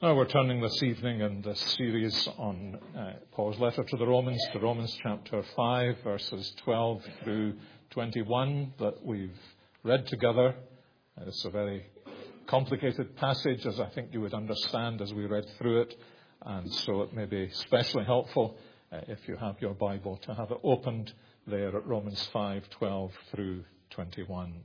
Now we're turning this evening in this series on Paul's letter to Romans chapter 5, verses 12 through 21 that we've read together. It's a very complicated passage, as I think you would understand as we read through it, and so it may be especially helpful if you have your Bible to have it opened there at Romans 5, 12 through 21.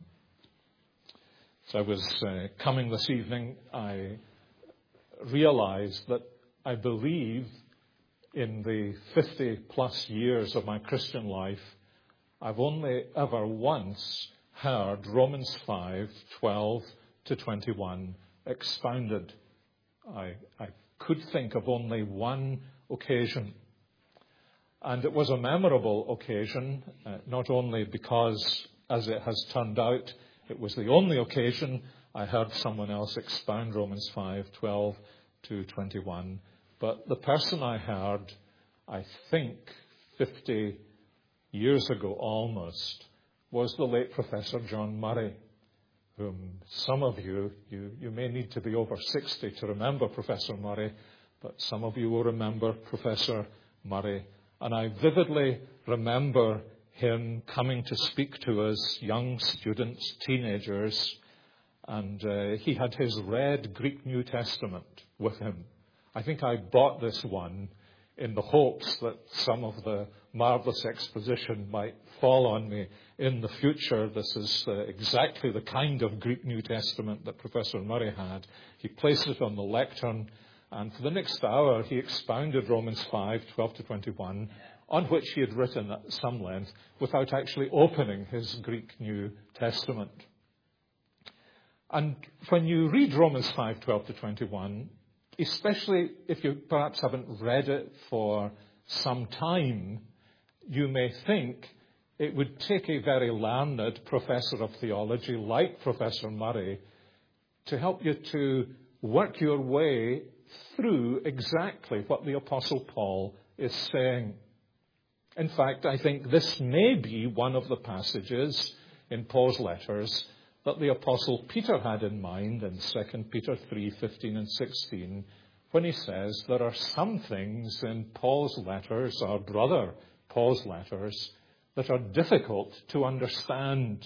So I was coming this evening, I realized that I believe in the 50 plus years of my Christian life, I've only ever once heard Romans 5, 12 to 21 expounded. I could think of only one occasion. And it was a memorable occasion, not only because, as it has turned out, it was the only occasion I heard someone else expound Romans 5, 12 to 21. But the person I heard, I think 50 years ago almost, was the late Professor John Murray, whom some of you may need to be over 60 to remember Professor Murray, but some of you will remember Professor Murray. And I vividly remember him coming to speak to us, young students, teenagers, and he had his red Greek New Testament with him. I think I bought this one in the hopes that some of the marvelous exposition might fall on me in the future. This is exactly the kind of Greek New Testament that Professor Murray had. He placed it on the lectern, and for the next hour he expounded Romans 5, 12 to 21, on which he had written at some length without actually opening his Greek New Testament. And when you read Romans 5, 12 to 21, especially if you perhaps haven't read it for some time, you may think it would take a very learned professor of theology like Professor Murray to help you to work your way through exactly what the Apostle Paul is saying. In fact, I think this may be one of the passages in Paul's letters that the Apostle Peter had in mind in 2 Peter 3, 15 and 16, when he says there are some things in Paul's letters, our brother Paul's letters, that are difficult to understand.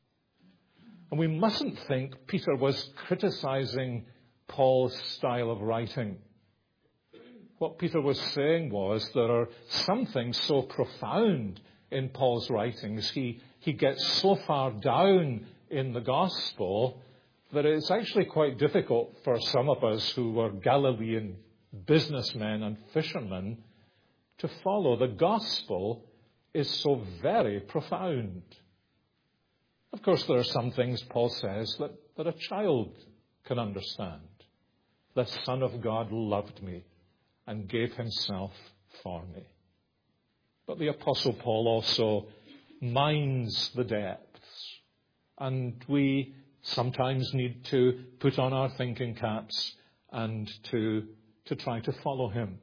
And we mustn't think Peter was criticizing Paul's style of writing. What Peter was saying was there are some things so profound in Paul's writings. He gets so far down in the gospel that it's actually quite difficult for some of us who were Galilean businessmen and fishermen to follow. The gospel is so very profound. Of course, there are some things, Paul says, that a child can understand. The Son of God loved me and gave himself for me. But the Apostle Paul also mines the depths. And we sometimes need to put on our thinking caps and to try to follow him.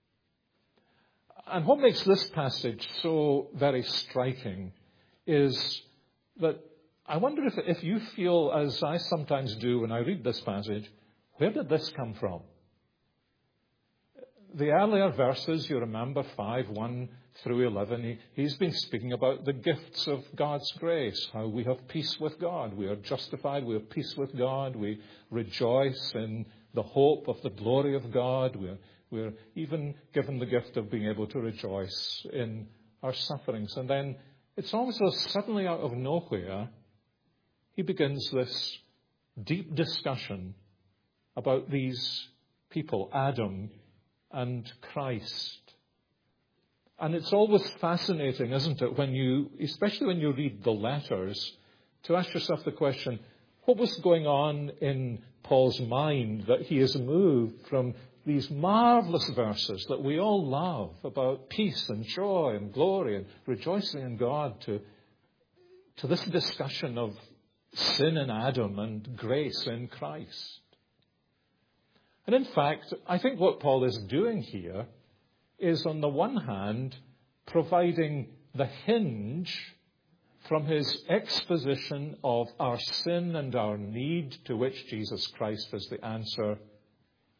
And what makes this passage so very striking is that I wonder if you feel, as I sometimes do when I read this passage, where did this come from? The earlier verses, you remember, 5, 1 through 11, he's been speaking about the gifts of God's grace, how we have peace with God. We are justified, we have peace with God, we rejoice in the hope of the glory of God. We're even given the gift of being able to rejoice in our sufferings. And then it's almost as suddenly out of nowhere, he begins this deep discussion about these people, Adam and Christ. And it's always fascinating, isn't it, especially when you read the letters, to ask yourself the question, what was going on in Paul's mind that he has moved from these marvelous verses that we all love about peace and joy and glory and rejoicing in God to this discussion of sin in Adam and grace in Christ. And in fact, I think what Paul is doing here is, on the one hand, providing the hinge from his exposition of our sin and our need, to which Jesus Christ is the answer,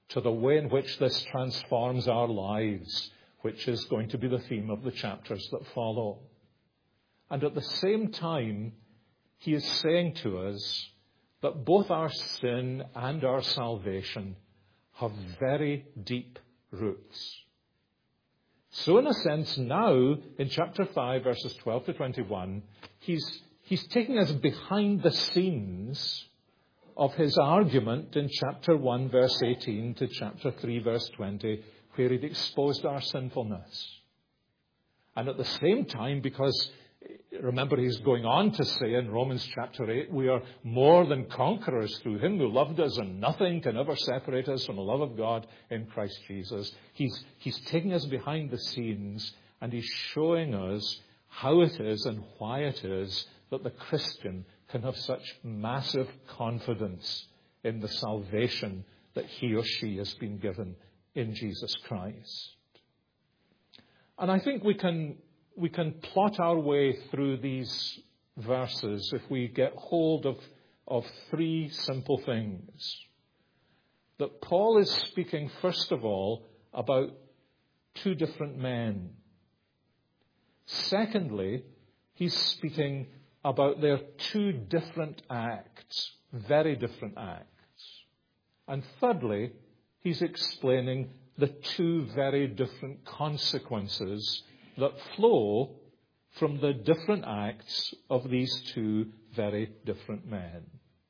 to the way in which this transforms our lives, which is going to be the theme of the chapters that follow. And at the same time, he is saying to us that both our sin and our salvation have very deep roots. So in a sense now, in chapter 5, verses 12 to 21, he's taking us behind the scenes of his argument in chapter 1, verse 18 to chapter 3, verse 20, where he'd exposed our sinfulness. And at the same time, because remember, he's going on to say in Romans chapter 8, we are more than conquerors through him who loved us, and nothing can ever separate us from the love of God in Christ Jesus. He's taking us behind the scenes, and he's showing us how it is and why it is that the Christian can have such massive confidence in the salvation that he or she has been given in Jesus Christ. And I think we can plot our way through these verses if we get hold of three simple things. That Paul is speaking, first of all, about two different men. Secondly, he's speaking about their two different acts, very different acts. And thirdly, he's explaining the two very different consequences that flow from the different acts of these two very different men.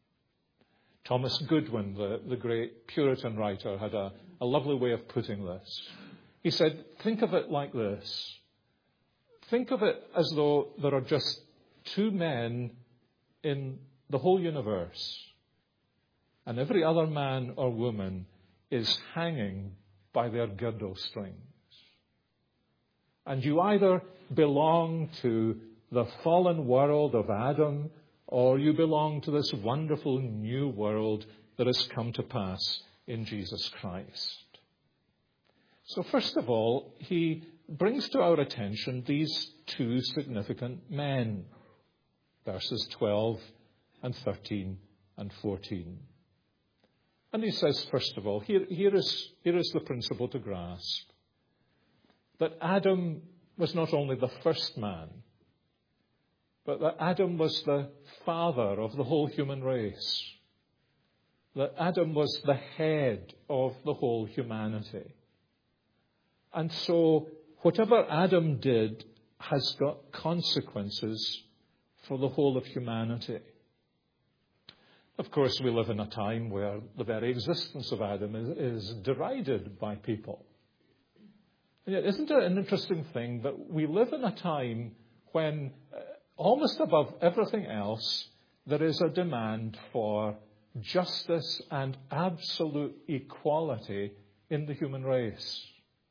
Thomas Goodwin, the great Puritan writer, had a lovely way of putting this. He said, think of it like this. Think of it as though there are just two men in the whole universe, and every other man or woman is hanging by their girdle strings. And you either belong to the fallen world of Adam, or you belong to this wonderful new world that has come to pass in Jesus Christ. So first of all, he brings to our attention these two significant men, verses 12 and 13 and 14. And he says, first of all, here is the principle to grasp. That Adam was not only the first man, but that Adam was the father of the whole human race. That Adam was the head of the whole humanity. And so whatever Adam did has got consequences for the whole of humanity. Of course, we live in a time where the very existence of Adam is derided by people. And yet, isn't it an interesting thing that we live in a time when, almost above everything else, there is a demand for justice and absolute equality in the human race?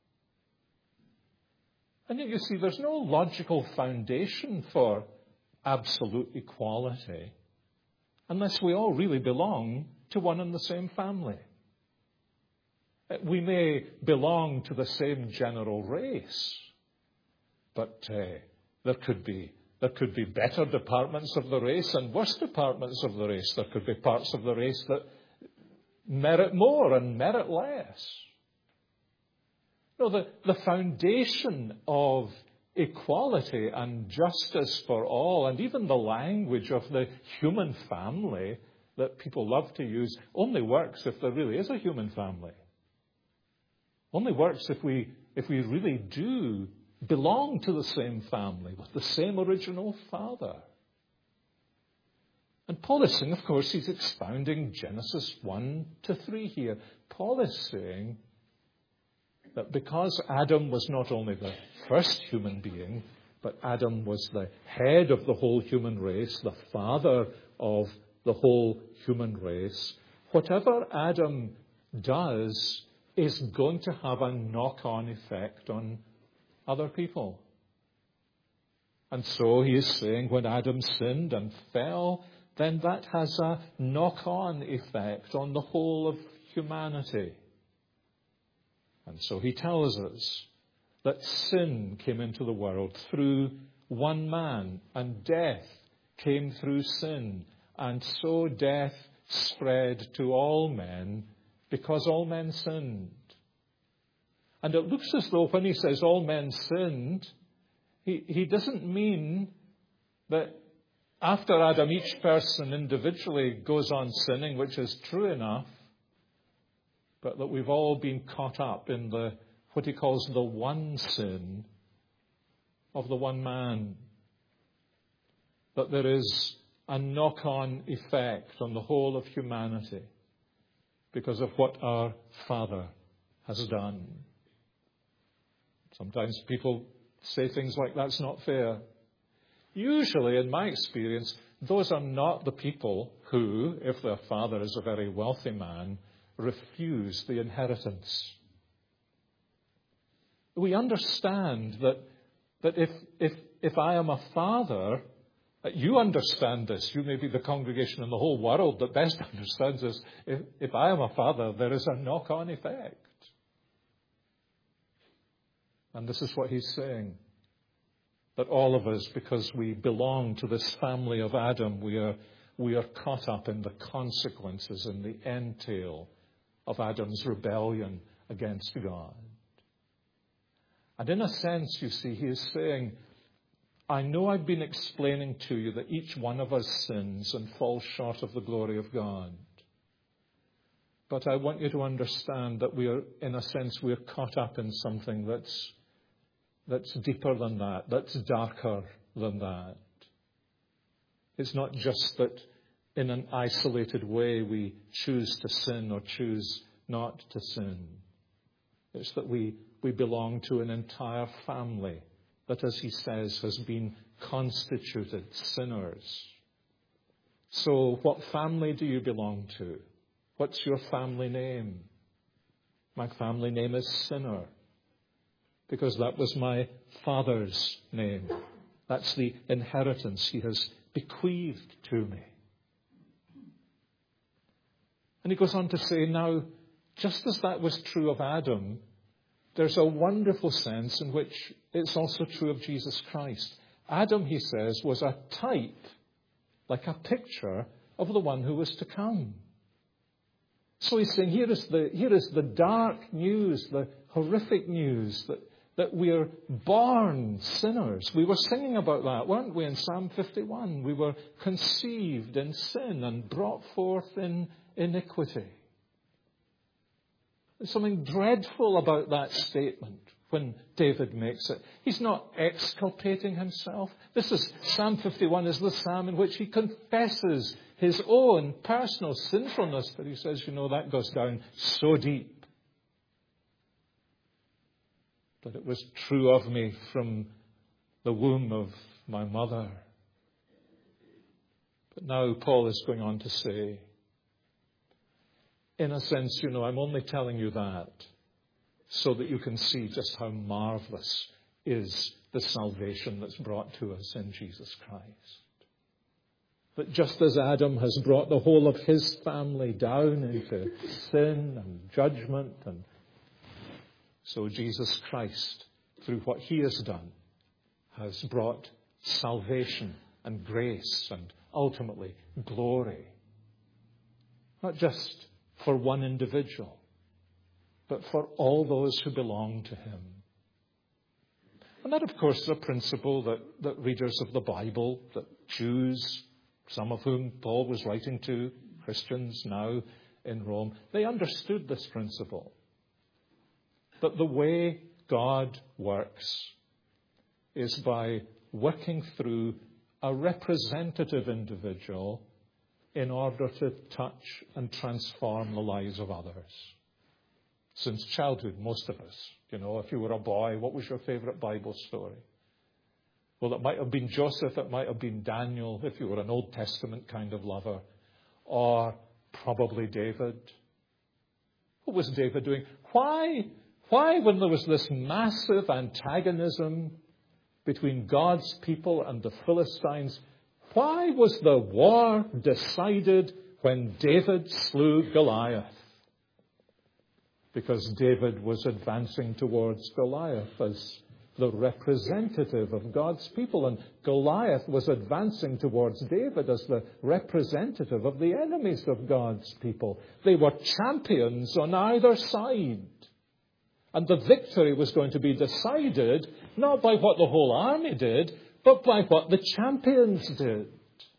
And yet, you see, there's no logical foundation for absolute equality unless we all really belong to one and the same family. We may belong to the same general race, but there could be better departments of the race and worse departments of the race. There could be parts of the race that merit more and merit less. No, the foundation of equality and justice for all, and even the language of the human family that people love to use, only works if there really is a human family. Only works if we really do belong to the same family with the same original father. And Paul is saying, of course, he's expounding Genesis 1 to 3 here. Paul is saying that because Adam was not only the first human being, but Adam was the head of the whole human race, the father of the whole human race, whatever Adam does is going to have a knock-on effect on other people. And so he is saying when Adam sinned and fell, then that has a knock-on effect on the whole of humanity. And so he tells us that sin came into the world through one man, and death came through sin. And so death spread to all men because all men sinned. And it looks as though when he says all men sinned, he doesn't mean that after Adam, each person individually goes on sinning, which is true enough, but that we've all been caught up in what he calls the one sin of the one man. That there is a knock-on effect on the whole of humanity because of what our Father has done. Sometimes people say things like, that's not fair. Usually, in my experience, those are not the people who, if their father is a very wealthy man, refuse the inheritance. We understand that if I am a father, you understand this. You may be the congregation in the whole world that best understands this. If I am a father, there is a knock-on effect. And this is what he's saying. That all of us, because we belong to this family of Adam, we are caught up in the consequences and the entail of Adam's rebellion against God. And in a sense, you see, he is saying, I know I've been explaining to you that each one of us sins and falls short of the glory of God. But I want you to understand that we are, in a sense, we are caught up in something that's deeper than that, that's darker than that. It's not just that in an isolated way we choose to sin or choose not to sin. It's that we belong to an entire family that, as he says, has been constituted sinners. So what family do you belong to? What's your family name? My family name is Sinner, because that was my father's name. That's the inheritance he has bequeathed to me. And he goes on to say, now, just as that was true of Adam, there's a wonderful sense in which it's also true of Jesus Christ. Adam, he says, was a type, like a picture of the one who was to come. So he's saying, here is the dark news, the horrific news that we are born sinners. We were singing about that, weren't we, in Psalm 51? We were conceived in sin and brought forth in iniquity. There's something dreadful about that statement when David makes it. He's not exculpating himself. Psalm 51 is the psalm in which he confesses his own personal sinfulness, but he says, that goes down so deep that it was true of me from the womb of my mother. But now Paul is going on to say, in a sense, I'm only telling you that so that you can see just how marvelous is the salvation that's brought to us in Jesus Christ. That just as Adam has brought the whole of his family down into sin and judgment, and so Jesus Christ, through what he has done, has brought salvation and grace and ultimately glory. Not just for one individual, but for all those who belong to him. And that, of course, is a principle that readers of the Bible, that Jews, some of whom Paul was writing to, Christians now in Rome, they understood this principle. That the way God works is by working through a representative individual in order to touch and transform the lives of others. Since childhood, most of us, if you were a boy, what was your favorite Bible story? Well, it might have been Joseph, it might have been Daniel, if you were an Old Testament kind of lover, or probably David. What was David doing? Why, when there was this massive antagonism between God's people and the Philistines, why was the war decided when David slew Goliath? Because David was advancing towards Goliath as the representative of God's people. And Goliath was advancing towards David as the representative of the enemies of God's people. They were champions on either side. And the victory was going to be decided not by what the whole army did, but by what the champions did.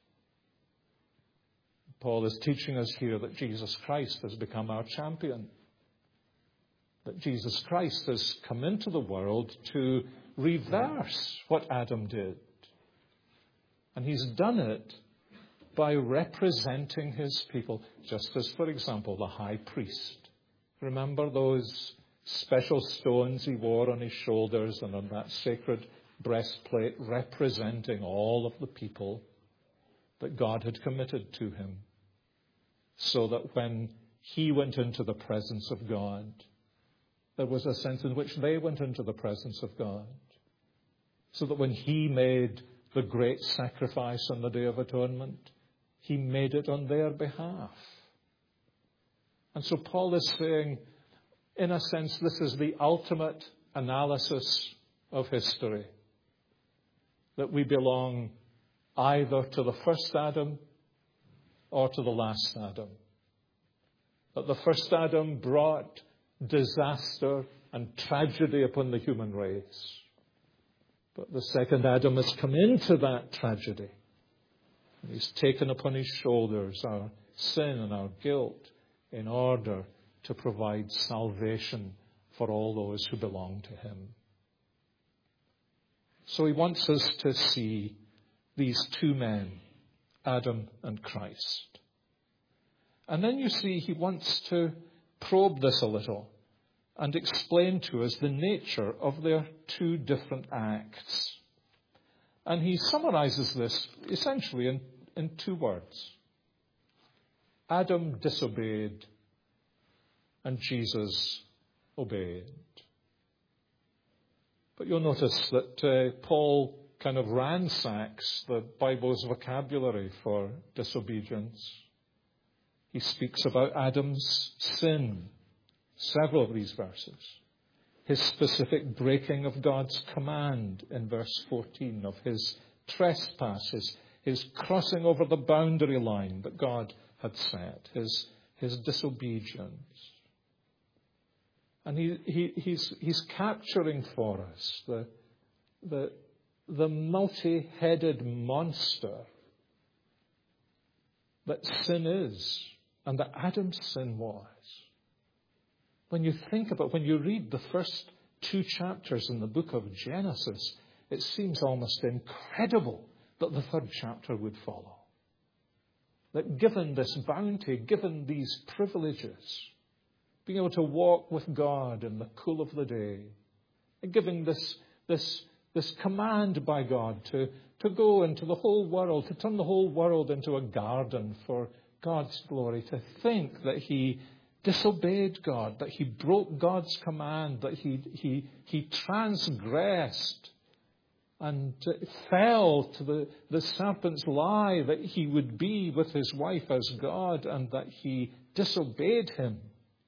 Paul is teaching us here that Jesus Christ has become our champion. That Jesus Christ has come into the world to reverse what Adam did. And he's done it by representing his people, just as, for example, the high priest. Remember those special stones he wore on his shoulders and on that sacred breastplate, representing all of the people that God had committed to him, so that when he went into the presence of God, there was a sense in which they went into the presence of God. So that when he made the great sacrifice on the Day of Atonement, he made it on their behalf. And so Paul is saying, in a sense, this is the ultimate analysis of history. That we belong either to the first Adam or to the last Adam. That the first Adam brought disaster and tragedy upon the human race. But the second Adam has come into that tragedy. And he's taken upon his shoulders our sin and our guilt in order to provide salvation for all those who belong to him. So he wants us to see these two men, Adam and Christ. And then you see he wants to probe this a little and explain to us the nature of their two different acts. And he summarizes this essentially in two words. Adam disobeyed and Jesus obeyed. But you'll notice that Paul kind of ransacks the Bible's vocabulary for disobedience. He speaks about Adam's sin, several of these verses. His specific breaking of God's command in verse 14, of his trespass, his crossing over the boundary line that God had set, his disobedience. And he's capturing for us the multi-headed monster that sin is, and that Adam's sin was. When you think about, when you read the first two chapters in the book of Genesis, it seems almost incredible that the third chapter would follow. That given this bounty, given these privileges, being able to walk with God in the cool of the day, and giving this command by God to go into the whole world, to turn the whole world into a garden for God's glory, to think that he disobeyed God, that he broke God's command, that he transgressed and fell to the serpent's lie that he would be with his wife as God, and that he disobeyed him.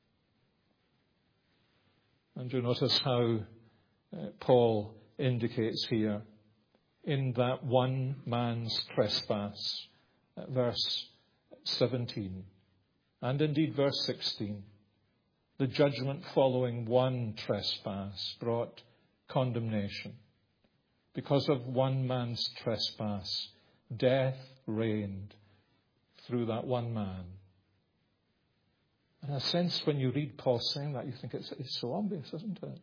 And you notice how Paul indicates here in that one man's trespass, verse 17, and indeed verse 16, the judgment following one trespass brought condemnation. Because of one man's trespass, death reigned through that one man. In a sense, when you read Paul saying that, you think it's so obvious, isn't it?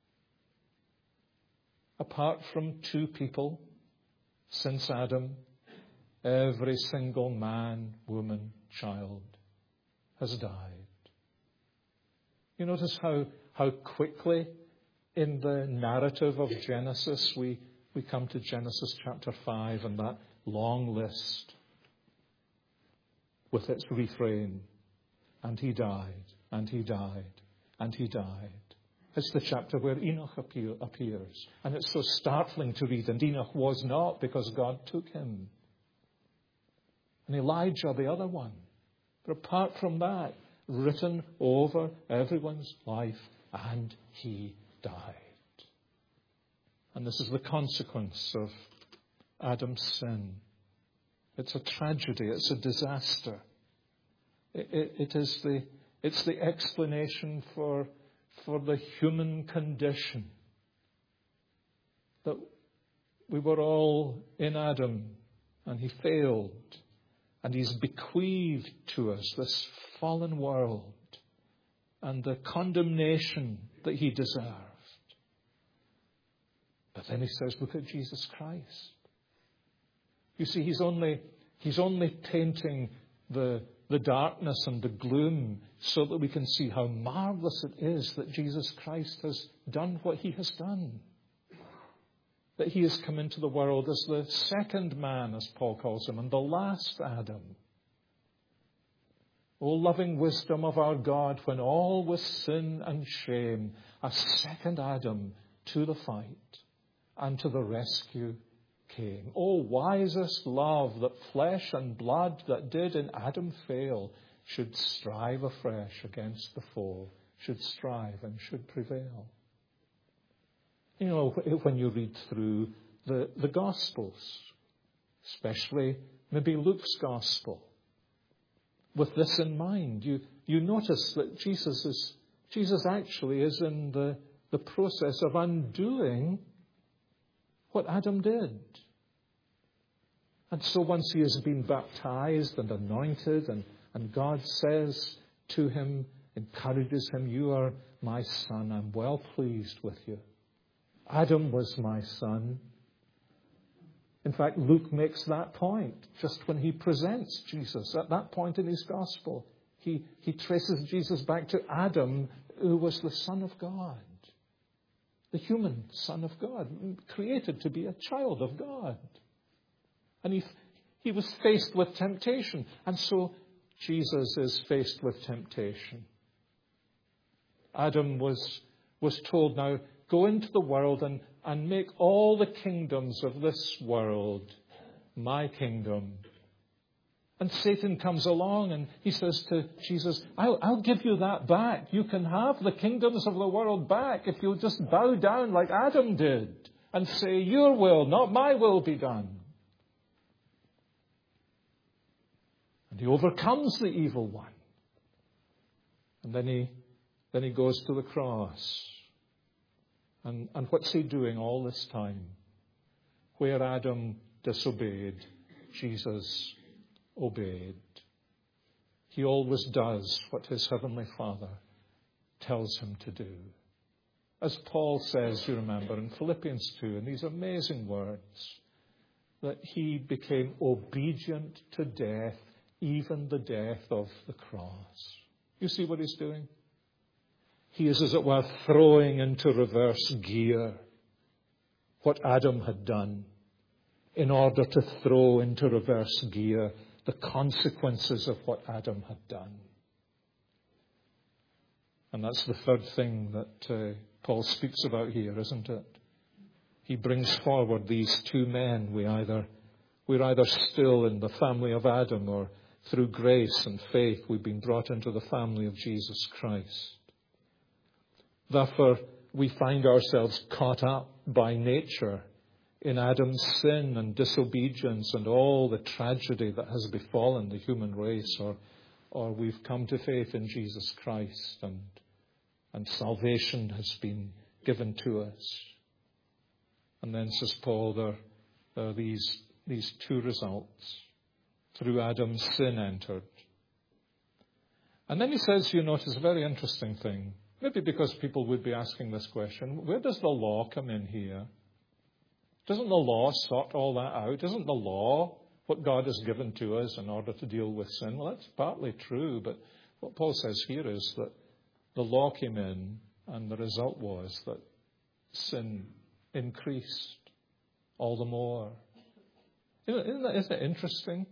Apart from two people, since Adam, every single man, woman, child has died. You notice how quickly in the narrative of Genesis we come to Genesis chapter 5 and that long list with its refrain, and he died, and he died, and he died. It's the chapter where Enoch appears. And it's so startling to read. And Enoch was not, because God took him. And Elijah, the other one. But apart from that, written over everyone's life, and he died. And this is the consequence of Adam's sin. It's a tragedy. It's a disaster. It's the explanation for the human condition. That we were all in Adam, and he failed. And he's bequeathed to us this fallen world and the condemnation that he deserved. But then he says, look at Jesus Christ. You see, he's only painting the darkness and the gloom so that we can see how marvelous it is that Jesus Christ has done what he has done. That he has come into the world as the second man, as Paul calls him, and the last Adam. O loving wisdom of our God, when all was sin and shame, a second Adam to the fight and to the rescue came. O wisest love that flesh and blood that did in Adam fail should strive afresh against the foe, should strive and should prevail. You know, when you read through the Gospels, especially maybe Luke's Gospel, with this in mind, you notice that Jesus actually is in the process of undoing what Adam did. And so once he has been baptized and anointed, and God says to him, encourages him, you are my son, I'm well pleased with you. Adam was my son. In fact, Luke makes that point just when he presents Jesus. At that point in his gospel, he traces Jesus back to Adam, who was the Son of God, the human Son of God, created to be a child of God. And he was faced with temptation. And so Jesus is faced with temptation. Adam was told, now, go into the world and make all the kingdoms of this world my kingdom. And Satan comes along and he says to Jesus, I'll give you that back. You can have the kingdoms of the world back if you'll just bow down like Adam did and say, your will, not my will, be done. And he overcomes the evil one. And then he goes to the cross. And what's he doing all this time? Where Adam disobeyed, Jesus obeyed. He always does what his heavenly Father tells him to do. As Paul says, you remember, in Philippians 2, in these amazing words, that he became obedient to death, even the death of the cross. You see what he's doing? He is, as it were, throwing into reverse gear what Adam had done in order to throw into reverse gear the consequences of what Adam had done. And that's the third thing that Paul speaks about here, isn't it? He brings forward these two men. We're either still in the family of Adam, or through grace and faith we've been brought into the family of Jesus Christ. Therefore, we find ourselves caught up by nature in Adam's sin and disobedience and all the tragedy that has befallen the human race, or we've come to faith in Jesus Christ and salvation has been given to us. And then, says Paul, there are these two results. Through Adam's sin entered. And then he says, you notice a very interesting thing. Maybe because people would be asking this question, where does the law come in here? Doesn't the law sort all that out? Isn't the law what God has given to us in order to deal with sin? Well, that's partly true, but what Paul says here is that the law came in and the result was that sin increased all the more. Isn't it interesting?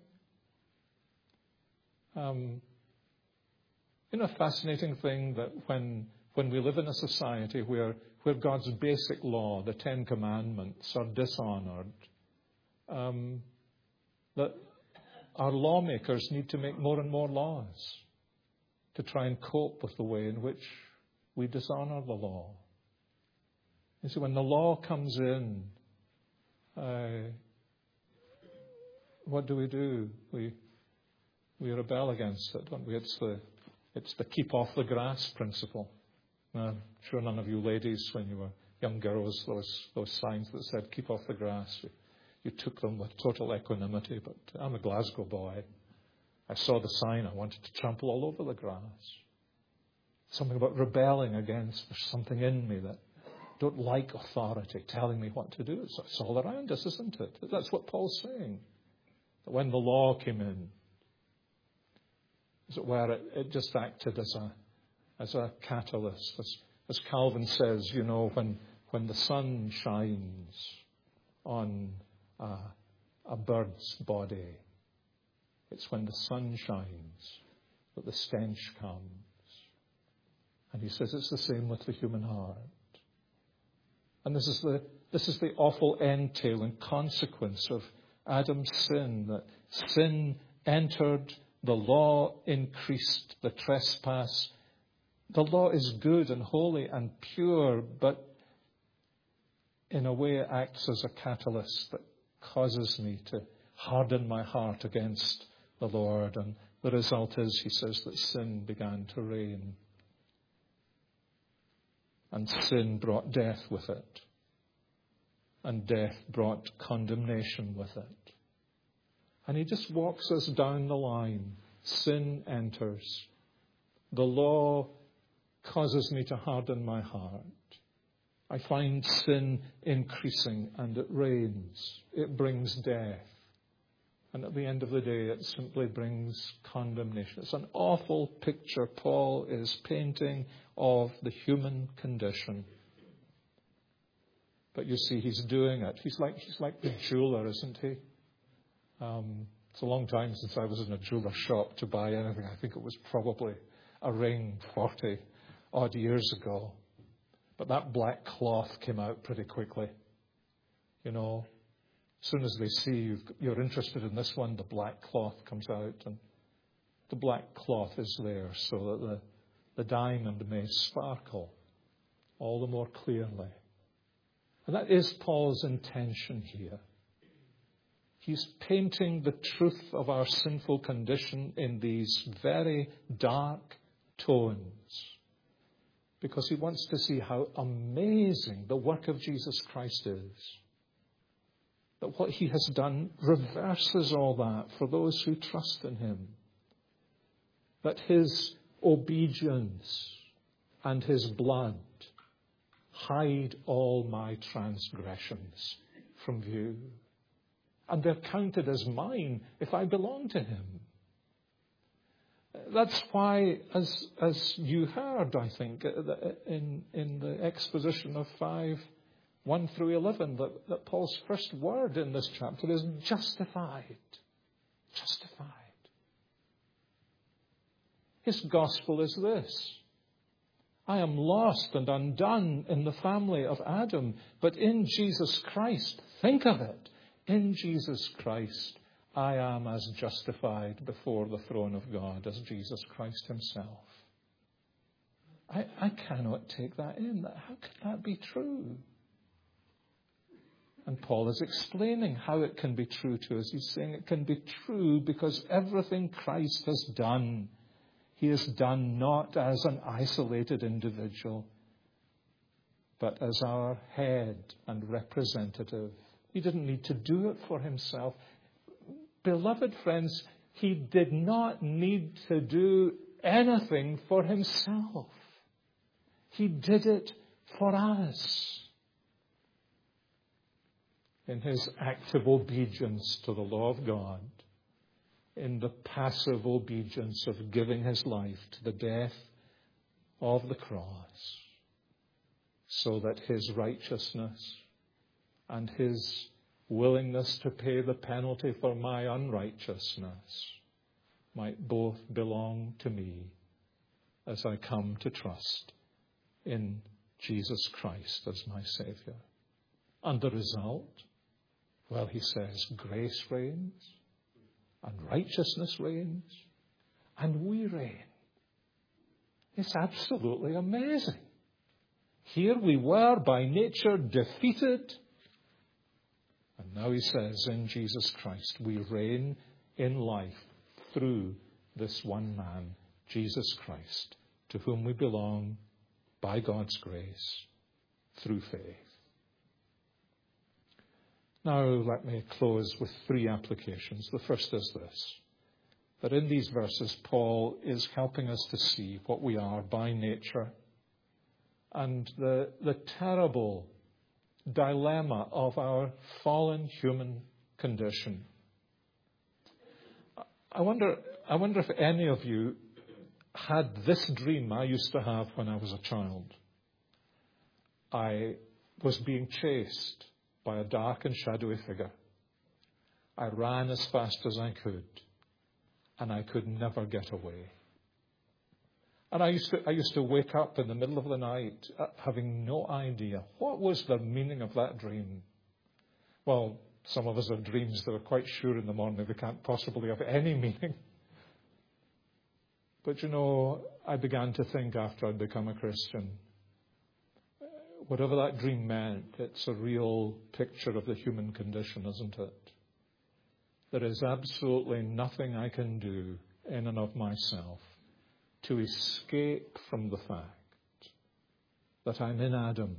A fascinating thing that when we live in a society where God's basic law, the Ten Commandments, are dishonored, that our lawmakers need to make more and more laws to try and cope with the way in which we dishonor the law. You see, when the law comes in, what do? We rebel against it, don't we? It's the keep off the grass principle. I'm sure none of you ladies, when you were young girls, those signs that said keep off the grass, you took them with total equanimity. But I'm a Glasgow boy. I saw the sign. I wanted to trample all over the grass. Something about rebelling against. There's something in me that don't like authority telling me what to do. It's all around us, isn't it? That's what Paul's saying. That when the law came in, as it were, it just acted as a catalyst. As Calvin says, when the sun shines on a bird's body, it's when the sun shines that the stench comes. And he says it's the same with the human heart. And this is the awful entail and consequence of Adam's sin, that sin entered, the law increased the trespass. The law is good and holy and pure, but in a way it acts as a catalyst that causes me to harden my heart against the Lord. And the result is, he says, that sin began to reign. And sin brought death with it. And death brought condemnation with it. And he just walks us down the line. Sin enters. The law causes me to harden my heart. I find sin increasing and it reigns. It brings death. And at the end of the day, it simply brings condemnation. It's an awful picture Paul is painting of the human condition. But you see, he's doing it. He's like the jeweler, isn't he? It's a long time since I was in a jeweler shop to buy anything. I think it was probably a ring 40 odd years ago. But that black cloth came out pretty quickly. As soon as they see you're interested in this one, the black cloth comes out. And the black cloth is there so that the diamond may sparkle all the more clearly. And that is Paul's intention here. He's painting the truth of our sinful condition in these very dark tones, because he wants to see how amazing the work of Jesus Christ is. That what he has done reverses all that for those who trust in him. That his obedience and his blood hide all my transgressions from view. And they're counted as mine if I belong to him. That's why, as you heard, I think, in the exposition of 5:1 through 11, that Paul's first word in this chapter is justified. Justified. His gospel is this: I am lost and undone in the family of Adam, but in Jesus Christ, think of it, in Jesus Christ, I am as justified before the throne of God as Jesus Christ himself. I cannot take that in. How could that be true? And Paul is explaining how it can be true to us. He's saying it can be true because everything Christ has done, he has done not as an isolated individual, but as our head and representative. He didn't need to do it for himself. Beloved friends, he did not need to do anything for himself. He did it for us. In his active obedience to the law of God, in the passive obedience of giving his life to the death of the cross, so that his righteousness and his willingness to pay the penalty for my unrighteousness might both belong to me as I come to trust in Jesus Christ as my Savior. And the result, well, he says, grace reigns, and righteousness reigns, and we reign. It's absolutely amazing. Here we were by nature defeated. And now he says, in Jesus Christ, we reign in life through this one man, Jesus Christ, to whom we belong by God's grace through faith. Now let me close with 3 applications. The first is this, that in these verses Paul is helping us to see what we are by nature and the terrible dilemma of our fallen human condition. I wonder if any of you had this dream I used to have when I was a child. I was being chased by a dark and shadowy figure. I ran as fast as I could, and I could never get away. And I used to wake up in the middle of the night having no idea what was the meaning of that dream. Well, some of us have dreams that are quite sure in the morning they can't possibly have any meaning. But I began to think after I'd become a Christian, whatever that dream meant, it's a real picture of the human condition, isn't it? There is absolutely nothing I can do in and of myself to escape from the fact that I'm in Adam.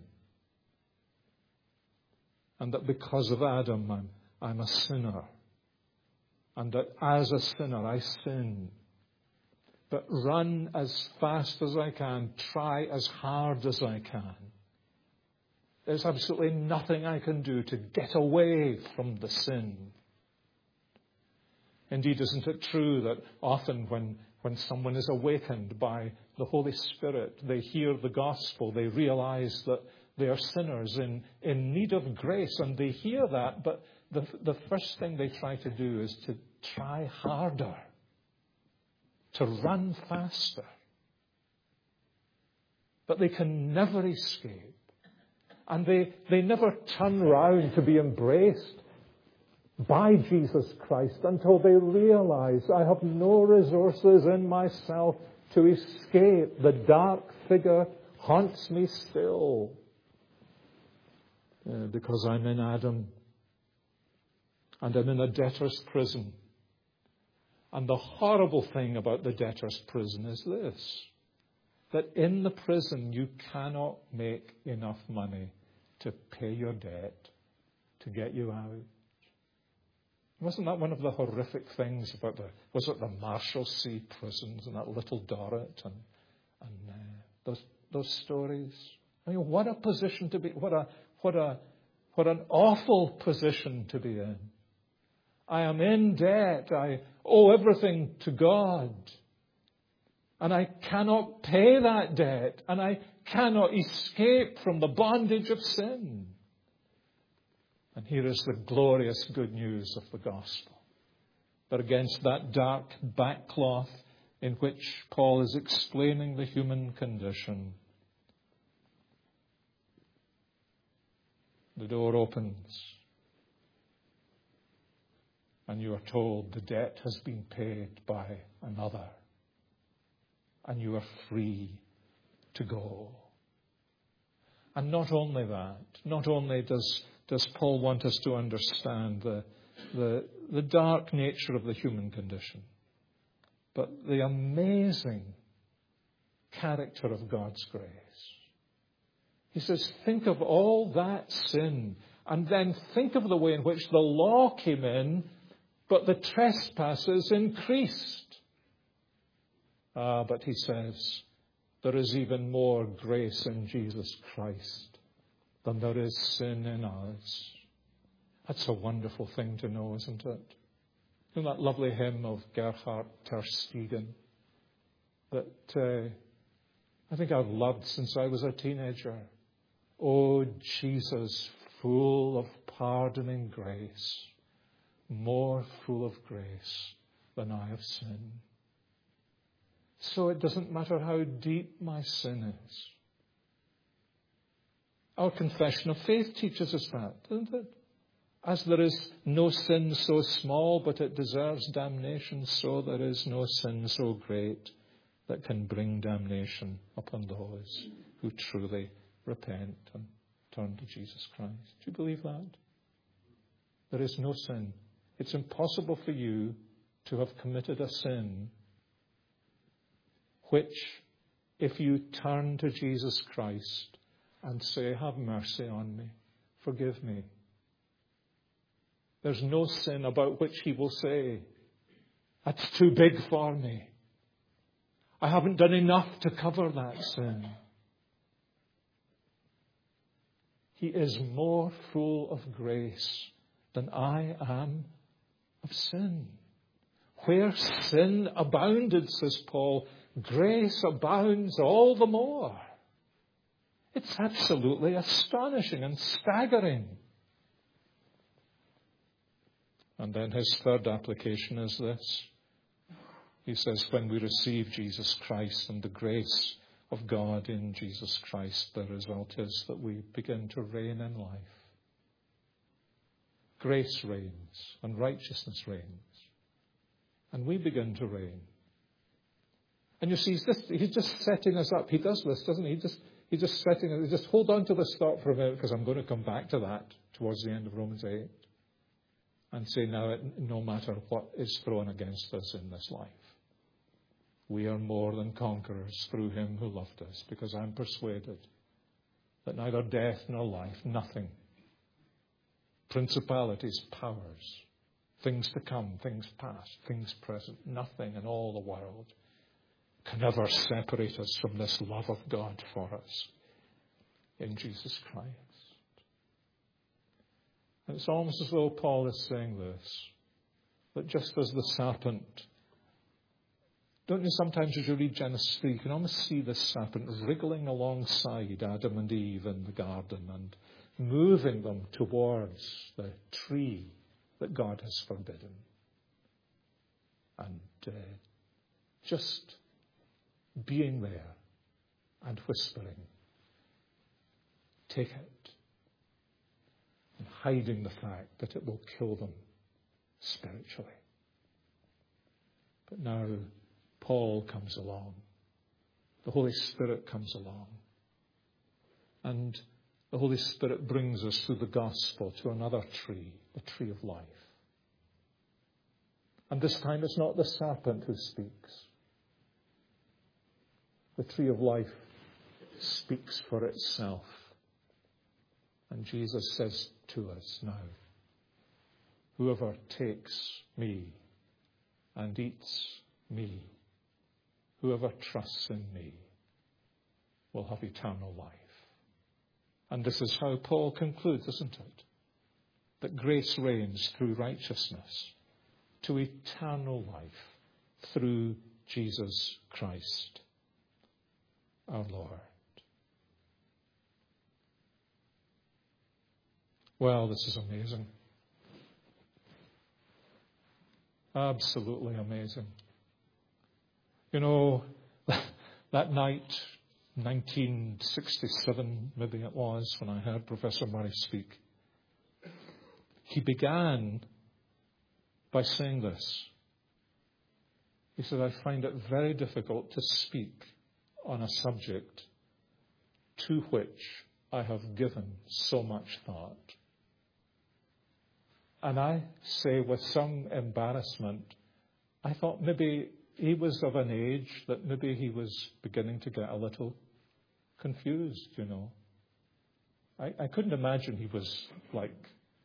And that because of Adam, I'm a sinner. And that as a sinner, I sin. But run as fast as I can, try as hard as I can. There's absolutely nothing I can do to get away from the sin. Indeed, isn't it true that often when someone is awakened by the Holy Spirit, they hear the gospel, they realize that they are sinners in need of grace, and they hear that, but the first thing they try to do is to try harder, to run faster. But they can never escape. And they never turn round to be embraced by Jesus Christ until they realize I have no resources in myself to escape. The dark figure haunts me still because I'm in Adam and I'm in a debtor's prison. And the horrible thing about the debtor's prison is this, that in the prison you cannot make enough money to pay your debt to get you out. Wasn't that one of the horrific things about was it the Marshalsea prisons and that little Dorrit and those stories? I mean, what a position to be! What an awful position to be in. I am in debt. I owe everything to God, and I cannot pay that debt, and I cannot escape from the bondage of sin. And here is the glorious good news of the gospel. That against that dark backcloth in which Paul is explaining the human condition, the door opens and you are told the debt has been paid by another and you are free to go. And not only that, not only does Paul want us to understand the dark nature of the human condition, but the amazing character of God's grace. He says, think of all that sin, and then think of the way in which the law came in, but the trespasses increased. But he says, there is even more grace in Jesus Christ than there is sin in us. That's a wonderful thing to know, isn't it? You know that lovely hymn of Gerhard Tersteegen that I think I've loved since I was a teenager. Oh, Jesus, full of pardoning grace, more full of grace than I have sinned. So it doesn't matter how deep my sin is. Our confession of faith teaches us that, doesn't it? As there is no sin so small, but it deserves damnation, so there is no sin so great that can bring damnation upon those who truly repent and turn to Jesus Christ. Do you believe that? There is no sin. It's impossible for you to have committed a sin which, if you turn to Jesus Christ and say, have mercy on me, forgive me, there's no sin about which he will say, that's too big for me. I haven't done enough to cover that sin. He is more full of grace than I am of sin. Where sin abounded, says Paul, grace abounds all the more. It's absolutely astonishing and staggering. And then his third application is this. He says, when we receive Jesus Christ and the grace of God in Jesus Christ, the result is that we begin to reign in life. Grace reigns and righteousness reigns. And we begin to reign. And you see, he's just setting us up. He does this, doesn't he? He's just setting us. Just hold on to this thought for a minute, because I'm going to come back to that towards the end of Romans 8. And say, now, no matter what is thrown against us in this life, we are more than conquerors through him who loved us, because I'm persuaded that neither death nor life, nothing, principalities, powers, things to come, things past, things present, nothing in all the world can ever separate us from this love of God for us in Jesus Christ. And it's almost as though Paul is saying this, that just as the serpent, don't you sometimes as you read Genesis 3, you can almost see this serpent wriggling alongside Adam and Eve in the garden and moving them towards the tree that God has forbidden. And just being there and whispering, take it, and hiding the fact that it will kill them spiritually. But now Paul comes along. The Holy Spirit comes along. And the Holy Spirit brings us through the gospel to another tree, the tree of life. And this time it's not the serpent who speaks. The tree of life speaks for itself. And Jesus says to us now, whoever takes me and eats me, whoever trusts in me, will have eternal life. And this is how Paul concludes, isn't it? That grace reigns through righteousness to eternal life through Jesus Christ, our Lord. Well, this is amazing. Absolutely amazing. You know, that night, 1967, maybe it was, when I heard Professor Murray speak, he began by saying this. He said, I find it very difficult to speak on a subject to which I have given so much thought. And I say with some embarrassment, I thought maybe he was of an age that maybe he was beginning to get a little confused, you know. I couldn't imagine he was like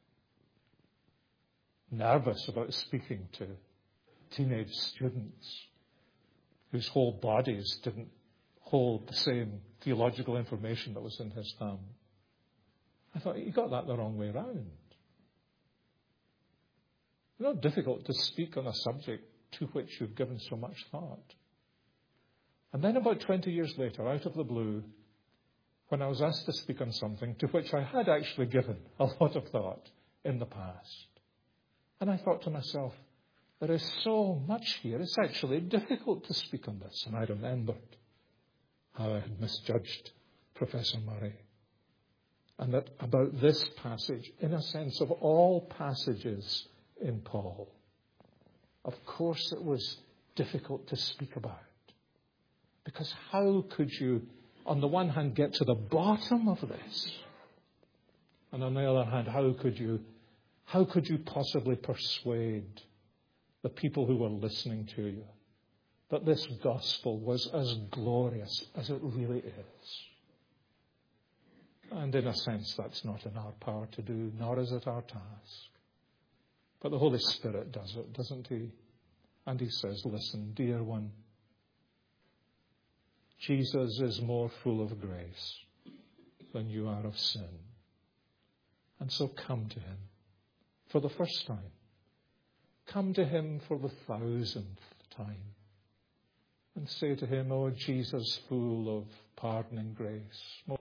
nervous about speaking to teenage students whose whole bodies didn't hold the same theological information that was in his thumb. I thought, he got that the wrong way around. It's not difficult to speak on a subject to which you've given so much thought. And then about 20 years later, out of the blue, when I was asked to speak on something to which I had actually given a lot of thought in the past, and I thought to myself, there is so much here, it's actually difficult to speak on this. And I remembered how I had misjudged Professor Murray. And that about this passage, in a sense of all passages in Paul, of course it was difficult to speak about. Because how could you on the one hand, get to the bottom of this? And on the other hand, how could you possibly persuade the people who were listening to you that this gospel was as glorious as it really is? And in a sense, that's not in our power to do, nor is it our task. But the Holy Spirit does it, doesn't He? And He says, listen, dear one, Jesus is more full of grace than you are of sin. And so come to Him for the first time. Come to Him for the 1000th time. And say to Him, oh, Jesus, full of pardoning grace.